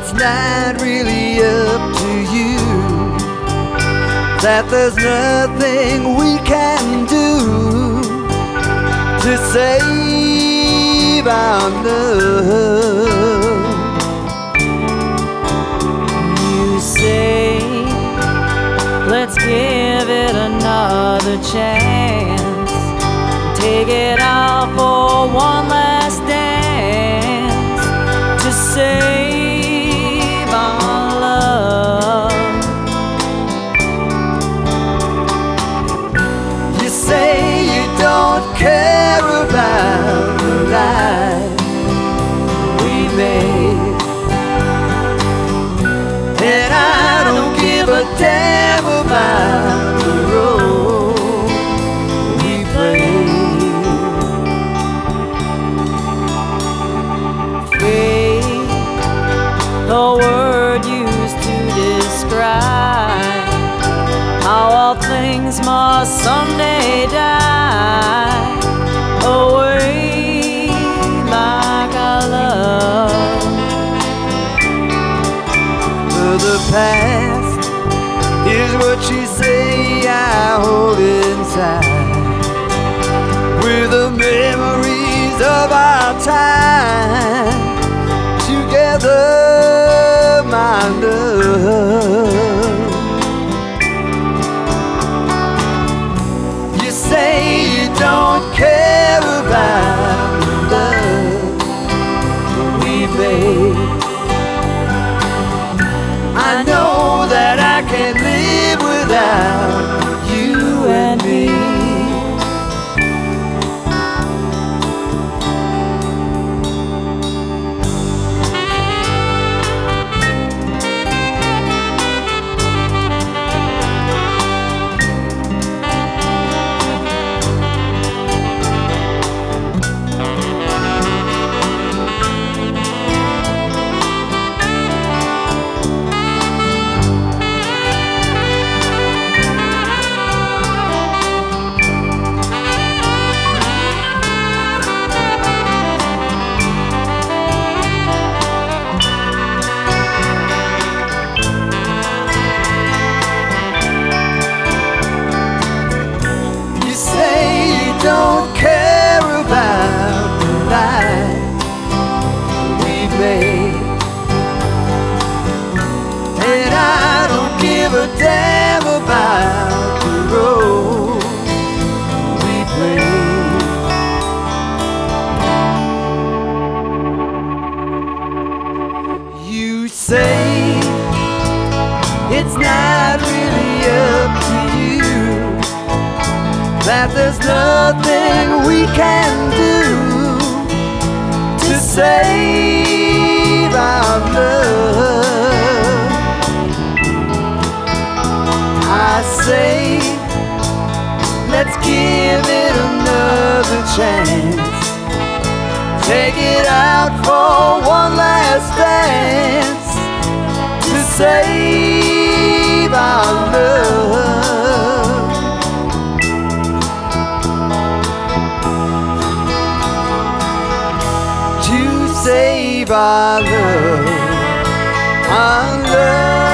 it's not really up to you, that there's nothing we can do to save our love. You say, let's give it another chance, take it out for one last dance to save our love. You say you don't care about the life we made, and I don't give a damn about the role we played. Fate, the word used to describe how all things must someday die away like our love. The past is what you say I hold inside, with the memories of our time together, my love. You say you don't care about the love we made. I know that I can't live without you and me. Don't care about the life we've made, and I don't give a damn about the role we played. You say it's not really up to you, that there's nothing we can do to save our love. I say, let's give it another chance, take it out for one last dance to save our love. Save our love, our love.